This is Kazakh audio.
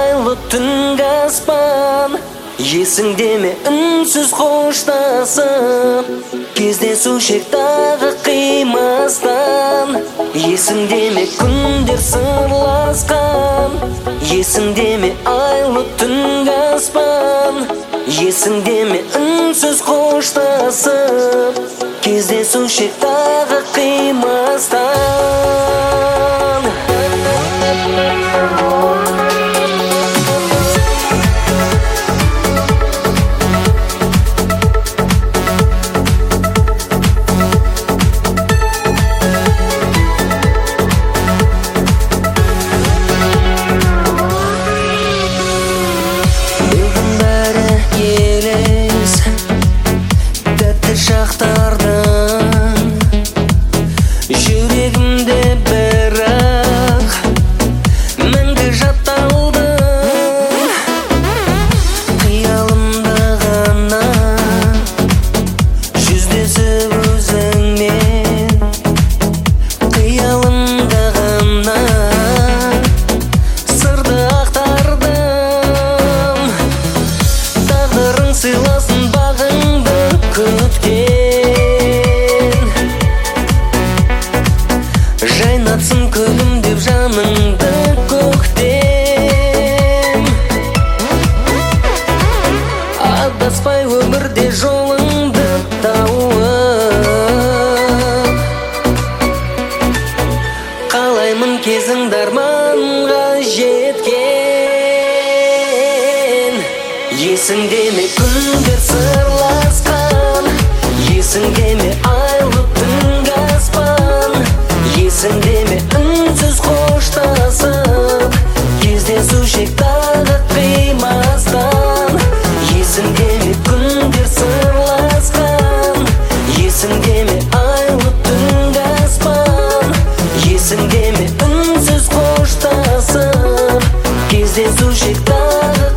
айлы түнгі аспан, есіңде ме үнсіз қоштасып кездесушек тағы қимастан? Есіңде ме күндер сырласқан, есіңде ме айлы түнгі аспан, есіңде ме үнсіз қоштасып кездесушек тағы қимастан? Шақтардың жүрегімде бірақ мәңгі жатталдың. Қиялымда ғана жүздесіп өзіңмен, қиялымда ғана сырды ақтардым. Тағдырың сыйласын бағыңды күткен, жайнатсын күлімдеп жаныңды көктем. Адаспай өмірде жолыңды тауып, қалаймын кезіңді арманға жеткен. Есіңде ме күндер сырласқан, есіңде ме айлы түнгі аспан, есіңде ме үнсіз қоштасып кездесушек тағы қимастан? Есіңде ме күндер сырласқан, есіңде ме айлы түнгі аспан, есіңде ме үнсіз қоштасып кездесушек тағы